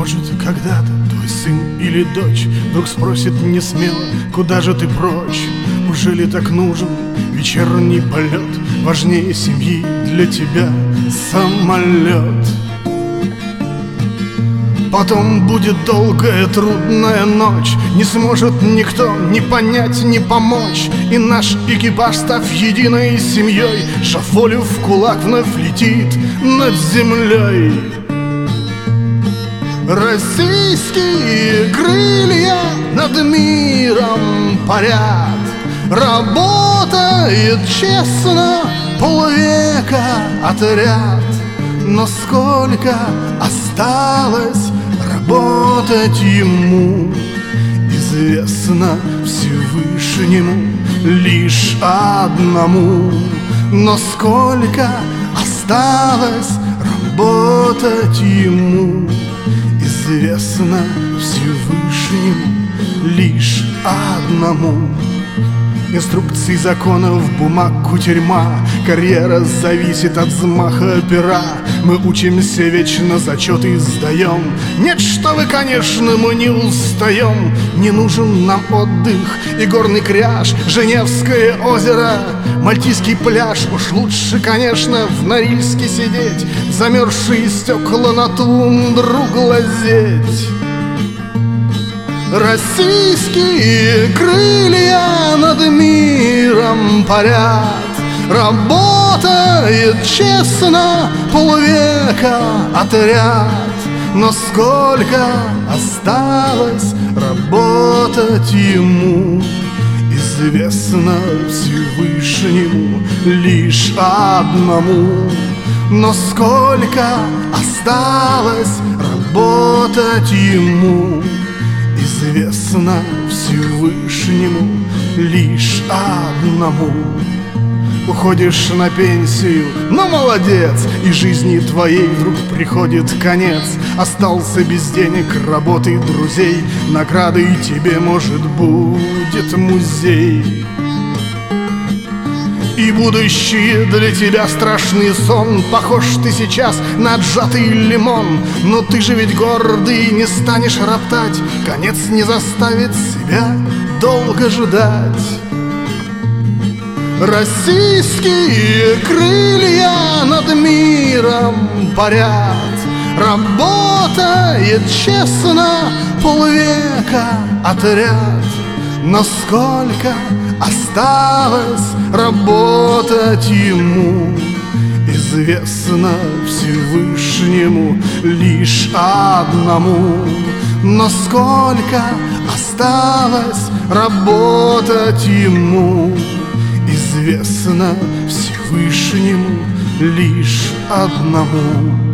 Может, когда-то твой сын или дочь вдруг спросит несмело: куда же ты прочь? Уже ли так нужен вечерний полет? Важнее семьи для тебя самолет. Потом будет долгая трудная ночь, не сможет никто ни понять, ни помочь. И наш экипаж, став единой семьей, шафолю в кулак вновь летит над землей. Российские крылья над миром парят, работает честно полвека отряд. Но сколько осталось работать ему, известно Всевышнему лишь одному. Но сколько осталось работать ему, известно Всевышнему лишь одному. Инструкций, законов, бумаг, кутерьма, карьера зависит от взмаха пера. Мы учимся вечно, зачеты сдаем. Нет, что вы, конечно, мы не устаем. Не нужен нам отдых и горный кряж, Женевское озеро, Мальтийский пляж. Уж лучше, конечно, в Норильске сидеть, замерзшие стекла на тундру глазеть. Российские крылья над миром парят, работает честно полвека отряд. Но сколько осталось работать ему, известно Всевышнему лишь одному. Но сколько осталось работать ему, известно Всевышнему лишь одному. Уходишь на пенсию, ну молодец, и жизни твоей вдруг приходит конец. Остался без денег, работы, друзей, наградой тебе, может, будет музей. И будущее для тебя страшный сон. Похож ты сейчас на отжатый лимон. Но ты же ведь гордый, не станешь роптать, конец не заставит себя долго ждать. Российские крылья над миром парят, работает честно полвека отряд. Но сколько осталось работать ему, известно Всевышнему лишь одному. Но сколько осталось работать ему, известно Всевышнему лишь одному.